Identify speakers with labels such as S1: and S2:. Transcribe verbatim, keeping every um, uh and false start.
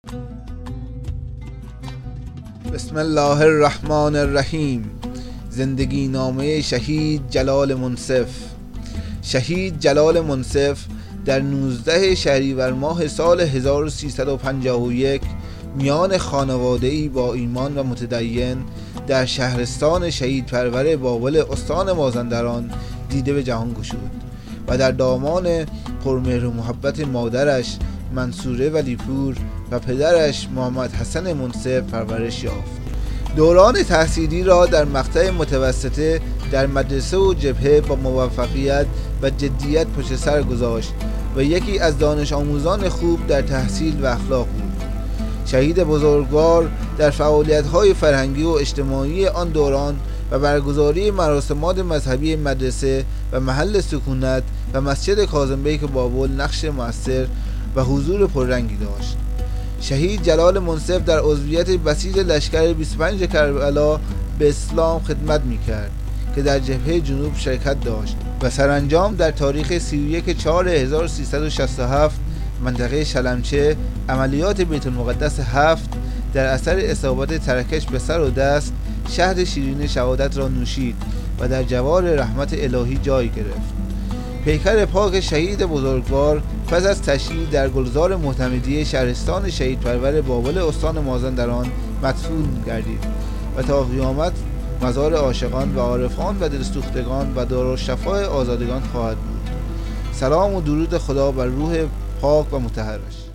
S1: بسم الله الرحمن الرحیم. زندگی نامه شهید جلال منصف. شهید جلال منصف در نوزده شهریور ماه سال هزار و سیصد و پنجاه و یک میان خانواده‌ای با ایمان و متدین در شهرستان شهید پرور بابل استان مازندران دیده به جهان گشود و در دامان پرمهر و محبت مادرش منصوره ولیپور و پدرش محمد حسن منصف پرورش یافت. دوران تحصیلی را در مقطع متوسطه در مدرسه و جبهه با موفقیت و جدیت پشت سر گذاشت و یکی از دانش آموزان خوب در تحصیل و اخلاق بود. شهید بزرگوار در فعالیت‌های فرهنگی و اجتماعی آن دوران و برگزاری مراسمات مذهبی مدرسه و محل سکونت و مسجد کاظم بیک بابل نقش مؤثر و حضور پررنگی داشت. شهید جلال منصف در عضویت بسیج لشکر بیست و پنج کربلا به اسلام خدمت می‌کرد که در جبهه جنوب شرکت داشت و سرانجام در تاریخ سی و یک چهار هزار و سیصد و شصت و هفت منطقه شلمچه عملیات بیت المقدس هفت در اثر اصابت ترکش به سر و دست شهد شیرین شهادت را نوشید و در جوار رحمت الهی جای گرفت. پیکر پاک شهید بزرگوار پس از تشییع در گلزار معتمدیه شهرستان شهید پرور بابل استان مازندران مدفون گردید و تا قیامت مزار عاشقان و عارفان و دلسوختگان و دارالشفاء آزادگان خواهد بود. سلام و درود خدا بر روح پاک و مطهرش.